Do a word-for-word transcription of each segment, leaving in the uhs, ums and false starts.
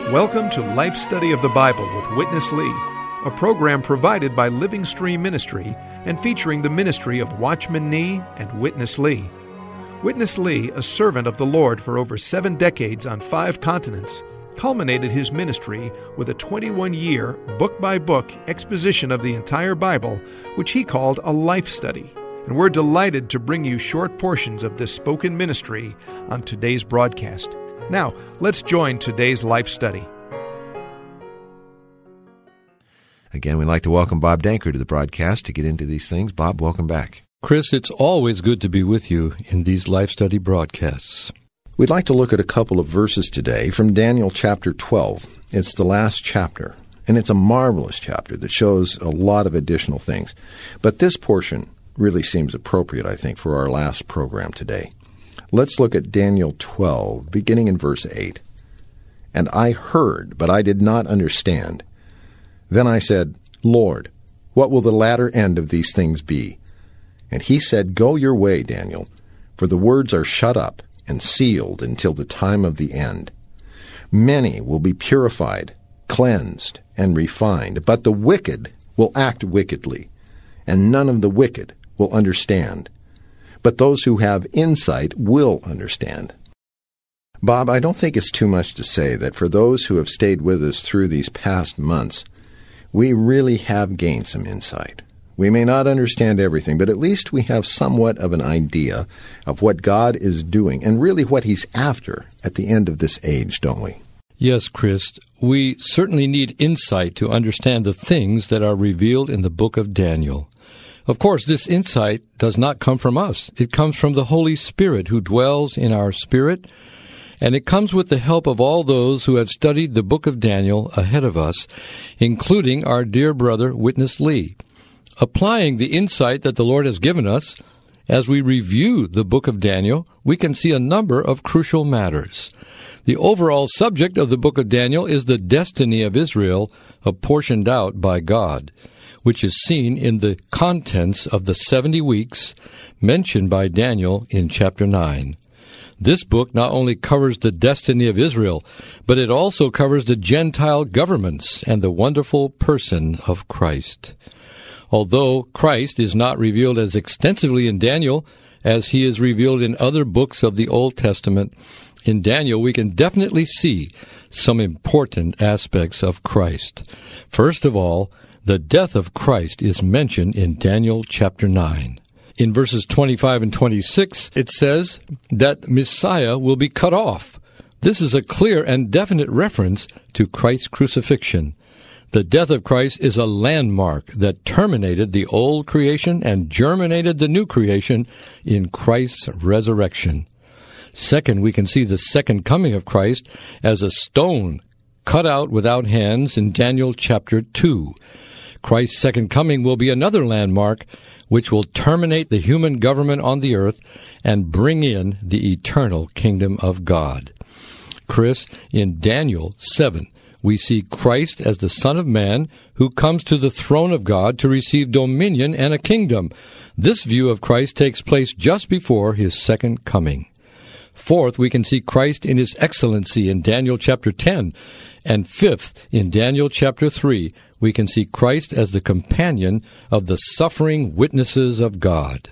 Welcome to Life Study of the Bible with Witness Lee, a program provided by Living Stream Ministry and featuring the ministry of Watchman Nee and Witness Lee. Witness Lee, a servant of the Lord for over seven decades on five continents, culminated his ministry with a twenty-one-year, book-by-book exposition of the entire Bible, which he called a life study. And we're delighted to bring you short portions of this spoken ministry on today's broadcast. Now, let's join today's life study. Again, we'd like to welcome Bob Danker to the broadcast to get into these things. Bob, welcome back. Chris, it's always good to be with you in these life study broadcasts. We'd like to look at a couple of verses today from Daniel chapter twelve. It's the last chapter, and it's a marvelous chapter that shows a lot of additional things. But this portion really seems appropriate, I think, for our last program today. Let's look at Daniel twelve, beginning in verse eight. And I heard, but I did not understand. Then I said, Lord, what will the latter end of these things be? And he said, Go your way, Daniel, for the words are shut up and sealed until the time of the end. Many will be purified, cleansed, and refined, but the wicked will act wickedly, and none of the wicked will understand. But those who have insight will understand. Bob, I don't think it's too much to say that for those who have stayed with us through these past months, we really have gained some insight. We may not understand everything, but at least we have somewhat of an idea of what God is doing and really what He's after at the end of this age, don't we? Yes, Chris, we certainly need insight to understand the things that are revealed in the book of Daniel. Of course, this insight does not come from us. It comes from the Holy Spirit who dwells in our spirit, and it comes with the help of all those who have studied the book of Daniel ahead of us, including our dear brother, Witness Lee. Applying the insight that the Lord has given us, as we review the book of Daniel, we can see a number of crucial matters. The overall subject of the book of Daniel is the destiny of Israel, apportioned out by God, which is seen in the contents of the seventy weeks mentioned by Daniel in chapter nine. This book not only covers the destiny of Israel, but it also covers the Gentile governments and the wonderful person of Christ. Although Christ is not revealed as extensively in Daniel as he is revealed in other books of the Old Testament, in Daniel we can definitely see some important aspects of Christ. First of all, the death of Christ is mentioned in Daniel chapter nine. In verses twenty-five and twenty-six, it says that Messiah will be cut off. This is a clear and definite reference to Christ's crucifixion. The death of Christ is a landmark that terminated the old creation and germinated the new creation in Christ's resurrection. Second, we can see the second coming of Christ as a stone cut out without hands in Daniel chapter two. Christ's second coming will be another landmark which will terminate the human government on the earth and bring in the eternal kingdom of God. Chris, in Daniel seven, we see Christ as the Son of Man who comes to the throne of God to receive dominion and a kingdom. This view of Christ takes place just before his second coming. Fourth, we can see Christ in his excellency in Daniel chapter ten. And fifth, in Daniel chapter three, we can see Christ as the companion of the suffering witnesses of God.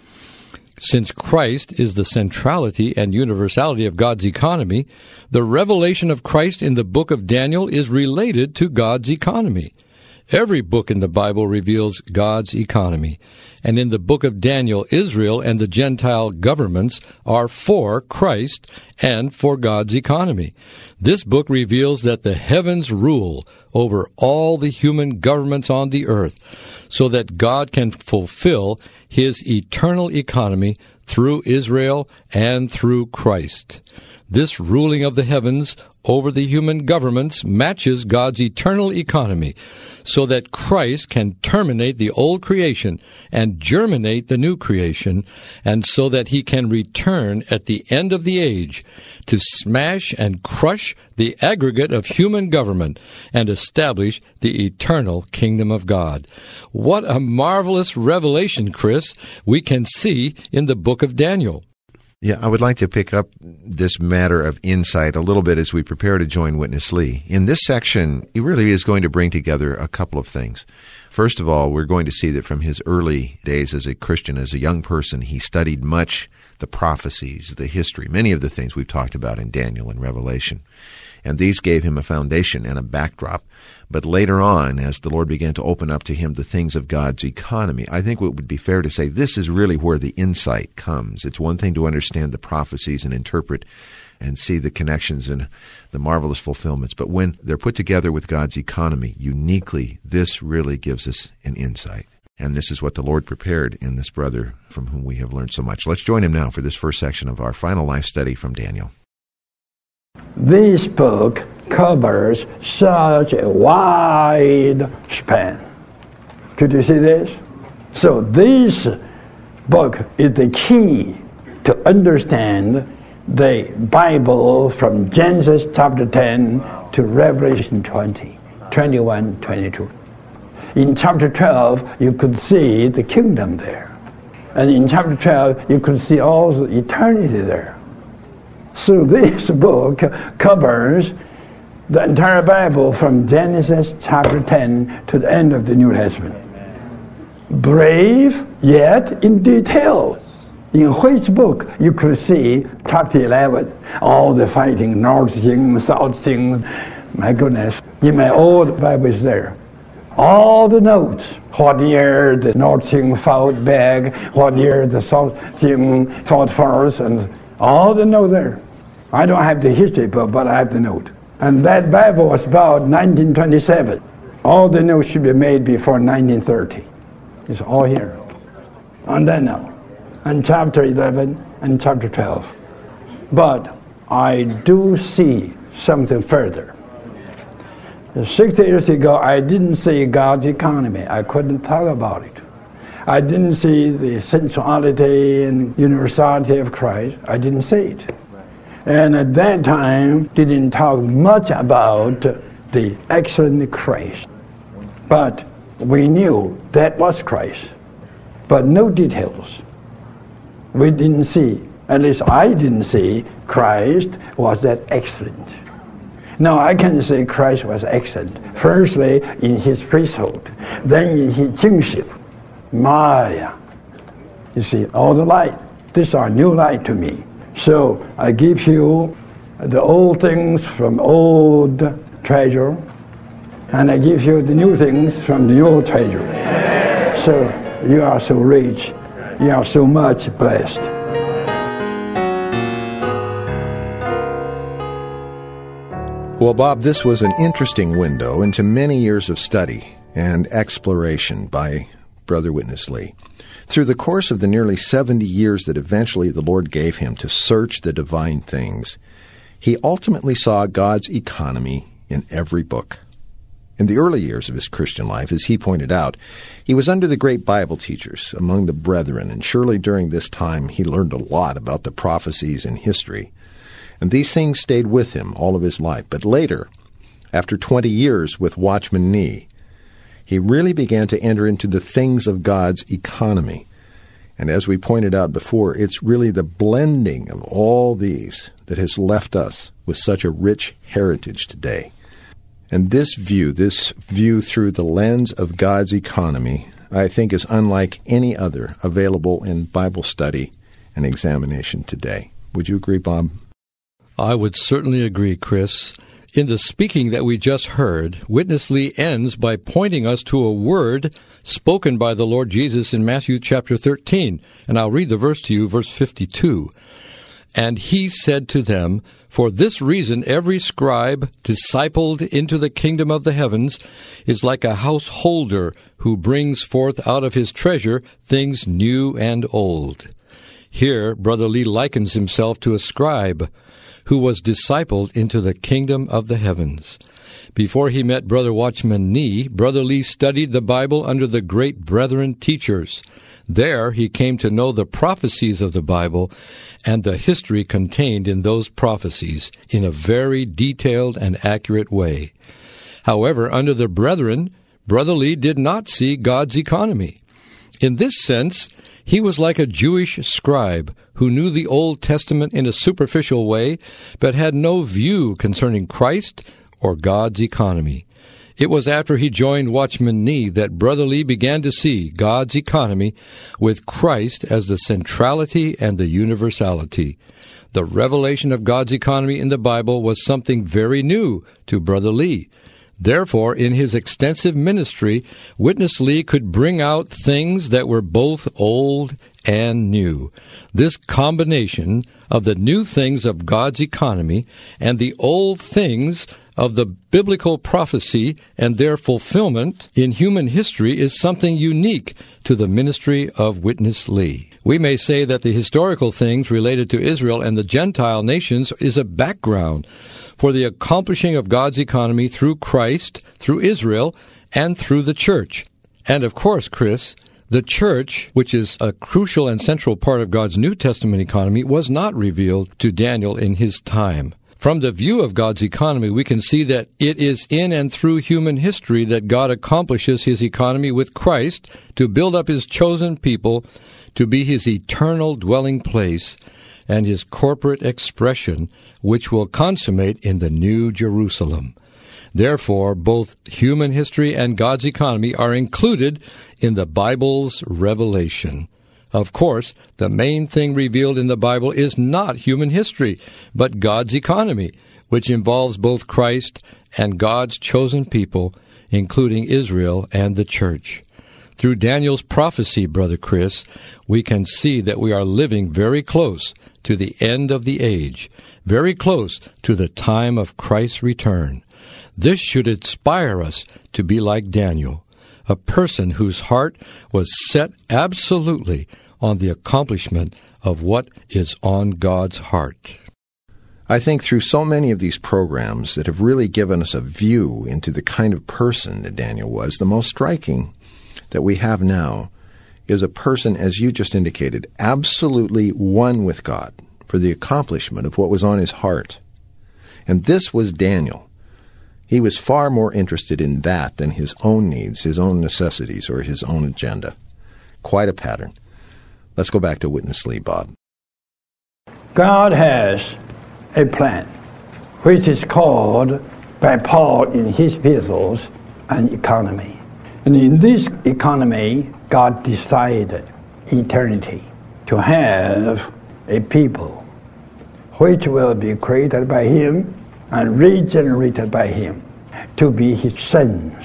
Since Christ is the centrality and universality of God's economy, the revelation of Christ in the book of Daniel is related to God's economy. Every book in the Bible reveals God's economy. And in the book of Daniel, Israel and the Gentile governments are for Christ and for God's economy. This book reveals that the heavens rule over all the human governments on the earth, so that God can fulfill his eternal economy through Israel and through Christ. This ruling of the heavens over the human governments matches God's eternal economy, so that Christ can terminate the old creation and germinate the new creation, and so that he can return at the end of the age to smash and crush the aggregate of human government and establish the eternal kingdom of God. What a marvelous revelation, Chris, we can see in the book of Daniel. Yeah, I would like to pick up this matter of insight a little bit as we prepare to join Witness Lee. In this section, he really is going to bring together a couple of things. First of all, we're going to see that from his early days as a Christian, as a young person, he studied much the prophecies, the history, many of the things we've talked about in Daniel and Revelation. And these gave him a foundation and a backdrop. But later on, as the Lord began to open up to him the things of God's economy, I think it would be fair to say this is really where the insight comes. It's one thing to understand the prophecies and interpret and see the connections and the marvelous fulfillments. But when they're put together with God's economy, uniquely, this really gives us an insight. And this is what the Lord prepared in this brother from whom we have learned so much. Let's join him now for this first section of our final life study from Daniel. This book covers such a wide span. Could you see this? So this book is the key to understand the Bible from Genesis chapter ten to Revelation twenty, twenty-one, twenty-two. In chapter twelve, you could see the kingdom there. And in chapter twelve, you could see also eternity there. So this book covers the entire Bible from Genesis chapter ten to the end of the New Testament. Brave, yet in detail. In which book you could see chapter eleven, all the fighting, north thing, south thing. My goodness, in my old Bible is there. All the notes, what year the north thing fought back, what year the south thing fought first, and all the notes there. I don't have the history book, but I have the note. And that Bible was about nineteen twenty-seven. All the notes should be made before nineteen thirty. It's all here. On that note. And chapter eleven and chapter twelve. But I do see something further. sixty years ago, I didn't see God's economy. I couldn't talk about it. I didn't see the sensuality and universality of Christ. I didn't see it. And at that time, didn't talk much about the excellent Christ. But we knew that was Christ. But no details. We didn't see, at least I didn't see, Christ was that excellent. Now I can say Christ was excellent. Firstly, in his priesthood, then in his kingship. Maya. You see, all the light. These are new light to me. So I give you the old things from old treasure, and I give you the new things from the old treasure. So you are so rich. You are so much blessed. Well, Bob, this was an interesting window into many years of study and exploration by Brother Witness Lee. Through the course of the nearly seventy years that eventually the Lord gave him to search the divine things, he ultimately saw God's economy in every book. In the early years of his Christian life, as he pointed out, he was under the great Bible teachers among the brethren, and surely during this time he learned a lot about the prophecies and history. And these things stayed with him all of his life. But later, after twenty years with Watchman Nee, he really began to enter into the things of God's economy. And as we pointed out before, it's really the blending of all these that has left us with such a rich heritage today. And this view, this view through the lens of God's economy, I think is unlike any other available in Bible study and examination today. Would you agree, Bob? I would certainly agree, Chris. In the speaking that we just heard, Witness Lee ends by pointing us to a word spoken by the Lord Jesus in Matthew chapter thirteen. And I'll read the verse to you, verse fifty-two. And he said to them, For this reason every scribe discipled into the kingdom of the heavens is like a householder who brings forth out of his treasure things new and old. Here, Brother Lee likens himself to a scribe who was discipled into the kingdom of the heavens. Before he met Brother Watchman Nee, Brother Lee studied the Bible under the great brethren teachers. There he came to know the prophecies of the Bible and the history contained in those prophecies in a very detailed and accurate way. However, under the brethren, Brother Lee did not see God's economy. In this sense, He was like a Jewish scribe who knew the Old Testament in a superficial way, but had no view concerning Christ or God's economy. It was after he joined Watchman Nee that Brother Lee began to see God's economy with Christ as the centrality and the universality. The revelation of God's economy in the Bible was something very new to Brother Lee. Therefore, in his extensive ministry, Witness Lee could bring out things that were both old and new. This combination of the new things of God's economy and the old things of the biblical prophecy and their fulfillment in human history is something unique to the ministry of Witness Lee. We may say that the historical things related to Israel and the Gentile nations is a background for the accomplishing of God's economy through Christ, through Israel, and through the church. And of course, Chris, the church, which is a crucial and central part of God's New Testament economy, was not revealed to Daniel in his time. From the view of God's economy, we can see that it is in and through human history that God accomplishes his economy with Christ to build up his chosen people to be his eternal dwelling place and his corporate expression, which will consummate in the New Jerusalem. Therefore, both human history and God's economy are included in the Bible's revelation. Of course, the main thing revealed in the Bible is not human history, but God's economy, which involves both Christ and God's chosen people, including Israel and the church. Through Daniel's prophecy, Brother Chris, we can see that we are living very close to the end of the age, very close to the time of Christ's return. This should inspire us to be like Daniel, a person whose heart was set absolutely on the accomplishment of what is on God's heart. I think through so many of these programs that have really given us a view into the kind of person that Daniel was, the most striking that we have now is a person, as you just indicated, absolutely one with God for the accomplishment of what was on his heart. And this was Daniel. He was far more interested in that than his own needs, his own necessities, or his own agenda. Quite a pattern. Let's go back to Witness Lee, Bob. God has a plan, which is called by Paul in his epistles an economy. And in this economy, God decided eternity to have a people which will be created by him and regenerated by him, to be his sons,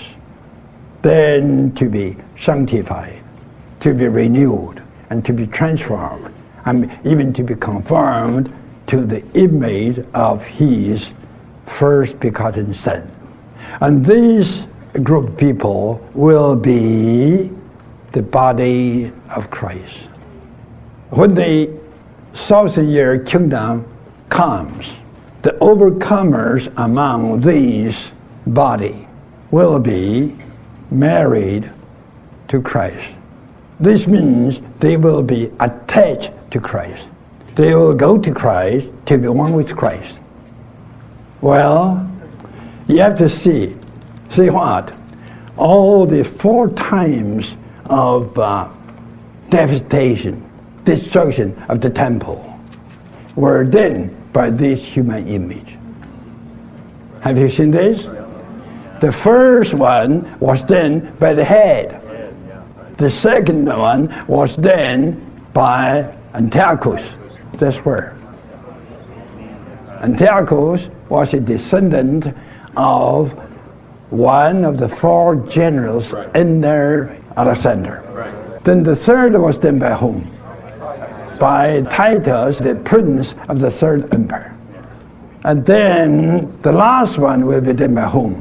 then to be sanctified, to be renewed, and to be transformed, and even to be conformed to the image of his first begotten Son. And this group of people will be the body of Christ. When the thousand year kingdom comes, the overcomers among these body will be married to Christ. This means they will be attached to Christ. They will go to Christ to be one with Christ. Well, you have to see, see what? All the four times of uh, devastation, destruction of the temple were done by this human image. Have you seen this? The first one was done by the head. The second one was done by Antiochus. That's where. Antiochus was a descendant of one of the four generals under Alexander. Then the third was done by whom? By Titus, the prince of the third empire. And then the last one will be done by whom?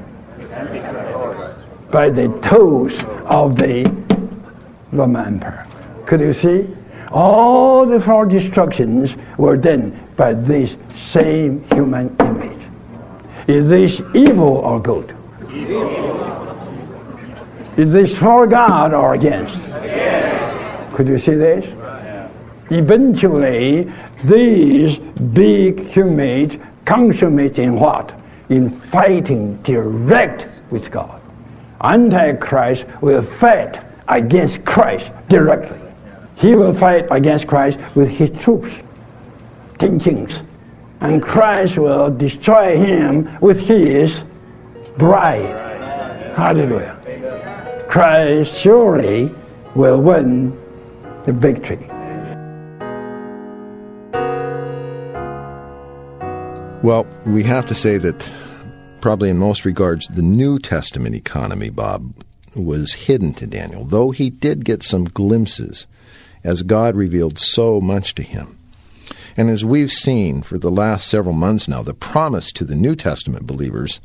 By the toes of the Roman Empire. Could you see? All the four destructions were done by this same human image. Is this evil or good? Evil. Is this for God or against? Yes. Could you see this? Eventually, these big humans consummate in what? In fighting direct with God. Antichrist will fight against Christ directly. He will fight against Christ with his troops, ten kings. And Christ will destroy him with his bride. Hallelujah. Christ surely will win the victory. Well, we have to say that probably in most regards, the New Testament economy, Bob, was hidden to Daniel, though he did get some glimpses as God revealed so much to him. And as we've seen for the last several months now, the promise to the New Testament believers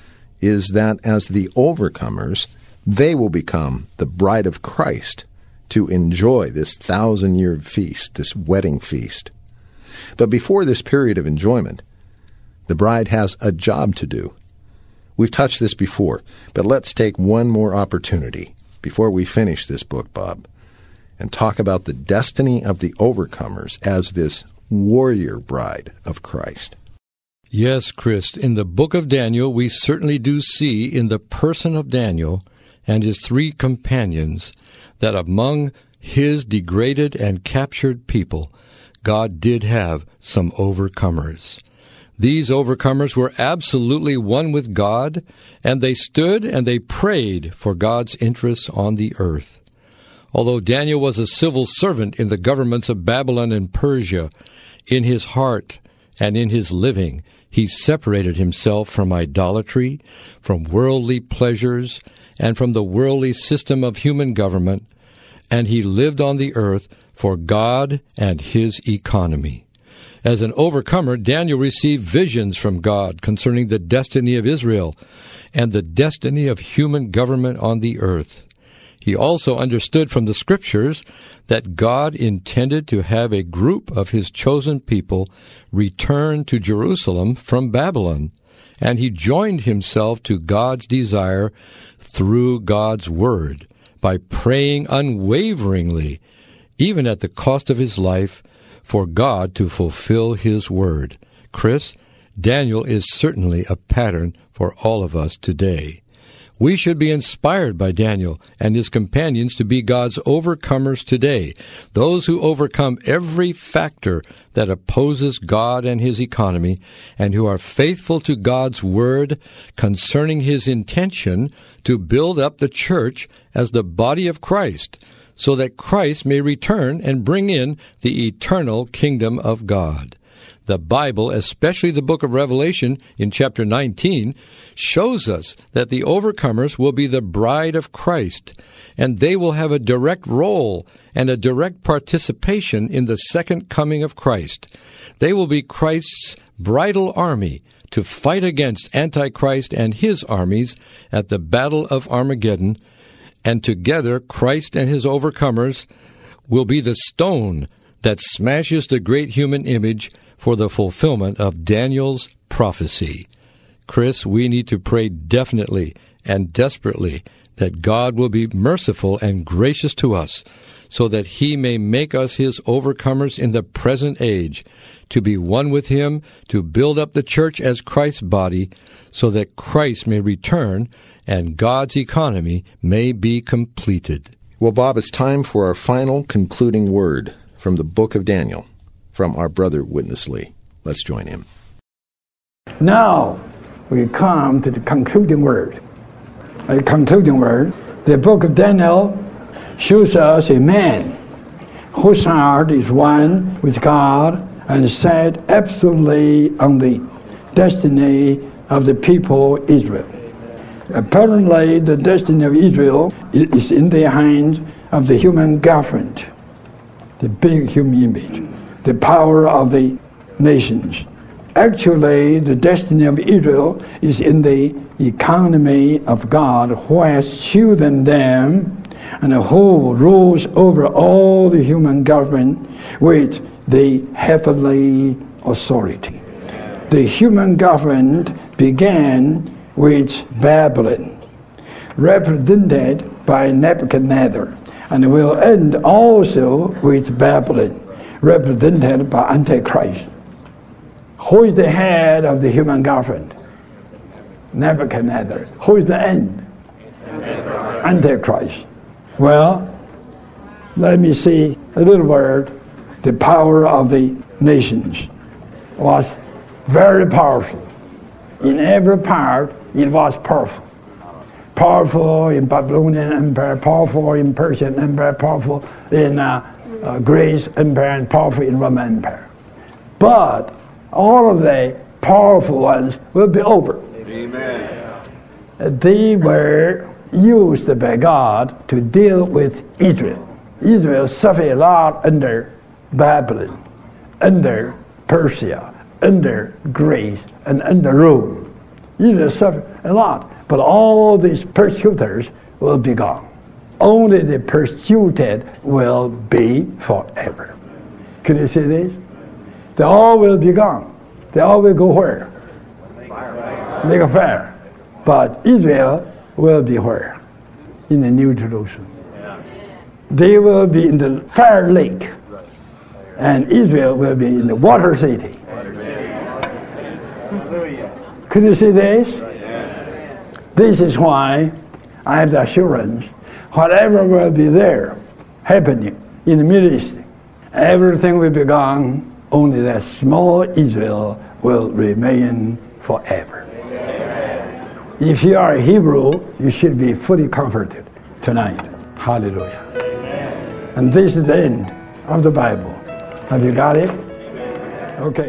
is that as the overcomers, they will become the bride of Christ to enjoy this thousand-year feast, this wedding feast. But before this period of enjoyment, the bride has a job to do. We've touched this before, but let's take one more opportunity before we finish this book, Bob, and talk about the destiny of the overcomers as this warrior bride of Christ. Yes, Chris, in the book of Daniel, we certainly do see in the person of Daniel and his three companions that among his degraded and captured people, God did have some overcomers. These overcomers were absolutely one with God, and they stood and they prayed for God's interests on the earth. Although Daniel was a civil servant in the governments of Babylon and Persia, in his heart and in his living, he separated himself from idolatry, from worldly pleasures, and from the worldly system of human government, and he lived on the earth for God and his economy. As an overcomer, Daniel received visions from God concerning the destiny of Israel and the destiny of human government on the earth. He also understood from the Scriptures that God intended to have a group of his chosen people return to Jerusalem from Babylon, and he joined himself to God's desire through God's Word by praying unwaveringly, even at the cost of his life, for God to fulfill his word. Chris, Daniel is certainly a pattern for all of us today. We should be inspired by Daniel and his companions to be God's overcomers today, those who overcome every factor that opposes God and his economy, and who are faithful to God's word concerning his intention to build up the church as the body of Christ, so that Christ may return and bring in the eternal kingdom of God. The Bible, especially the book of Revelation in chapter nineteen, shows us that the overcomers will be the bride of Christ, and they will have a direct role and a direct participation in the second coming of Christ. They will be Christ's bridal army to fight against Antichrist and his armies at the Battle of Armageddon, and together Christ and his overcomers will be the stone that smashes the great human image for the fulfillment of Daniel's prophecy. Chris, we need to pray definitely and desperately that God will be merciful and gracious to us, so that he may make us his overcomers in the present age, to be one with him, to build up the church as Christ's body, so that Christ may return and God's economy may be completed. Well, Bob, it's time for our final concluding word from the book of Daniel, from our brother Witness Lee. Let's join him. Now we come to the concluding word. A concluding word. The book of Daniel shows us a man whose heart is one with God and set absolutely on the destiny of the people Israel. Apparently, the destiny of Israel is in the hands of the human government, the big human image, the power of the nations. Actually, the destiny of Israel is in the economy of God, who has chosen them and who rules over all the human government with the heavenly authority. The human government began with Babylon, represented by Nebuchadnezzar, and will end also with Babylon, represented by Antichrist. Who is the head of the human government? Nebuchadnezzar. Who is the end? Antichrist. Well, Let me see a little word. The power of the nations was very powerful. In every part, it was powerful. Powerful in Babylonian Empire, powerful in Persian Empire, powerful in uh, uh, Greece Empire, and powerful in Roman Empire. But all of the powerful ones will be over. Amen. They were used by God to deal with Israel. Israel suffered a lot under Babylon, under Persia, under Greece, and under Rome. Israel suffered a lot, but all these persecutors will be gone. Only the persecuted will be forever. Can you see this? They all will be gone. They all will go where? Make a fire. But Israel will be where? In the New Jerusalem. They will be in the fire lake. And Israel will be in the water city. Can you see this? This is why I have the assurance whatever will be there happening in the Middle East, everything will be gone, only that small Israel will remain forever. If you are a Hebrew, you should be fully comforted tonight. Hallelujah. And this is the end of the Bible. Have you got it? Okay.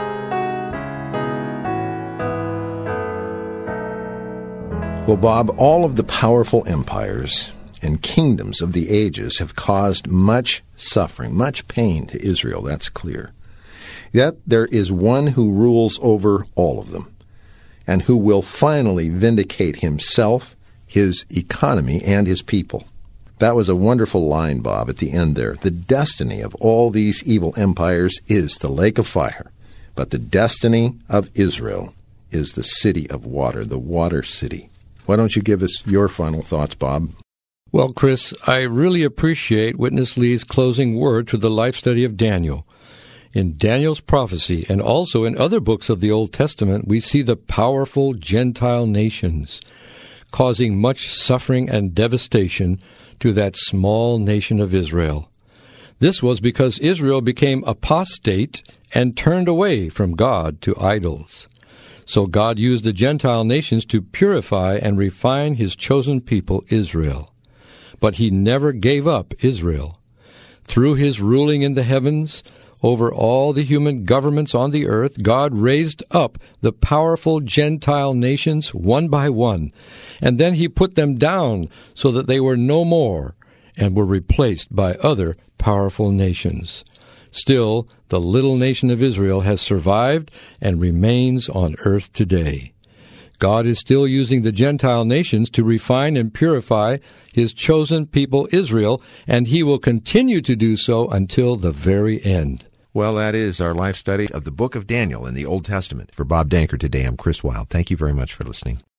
Well, Bob, all of the powerful empires and kingdoms of the ages have caused much suffering, much pain to Israel, that's clear. Yet there is one who rules over all of them, and who will finally vindicate himself, his economy, and his people. That was a wonderful line, Bob, at the end there. The destiny of all these evil empires is the lake of fire, but the destiny of Israel is the city of water, the water city. Why don't you give us your final thoughts, Bob? Well, Chris, I really appreciate Witness Lee's closing word to the life study of Daniel. In Daniel's prophecy, and also in other books of the Old Testament, we see the powerful Gentile nations causing much suffering and devastation to that small nation of Israel. This was because Israel became apostate and turned away from God to idols. So God used the Gentile nations to purify and refine his chosen people, Israel. But he never gave up Israel. Through his ruling in the heavens, over all the human governments on the earth, God raised up the powerful Gentile nations one by one, and then he put them down so that they were no more and were replaced by other powerful nations. Still, the little nation of Israel has survived and remains on earth today. God is still using the Gentile nations to refine and purify his chosen people Israel, and he will continue to do so until the very end. Well, that is our life study of the book of Daniel in the Old Testament. For Bob Danker today, I'm Chris Wilde. Thank you very much for listening.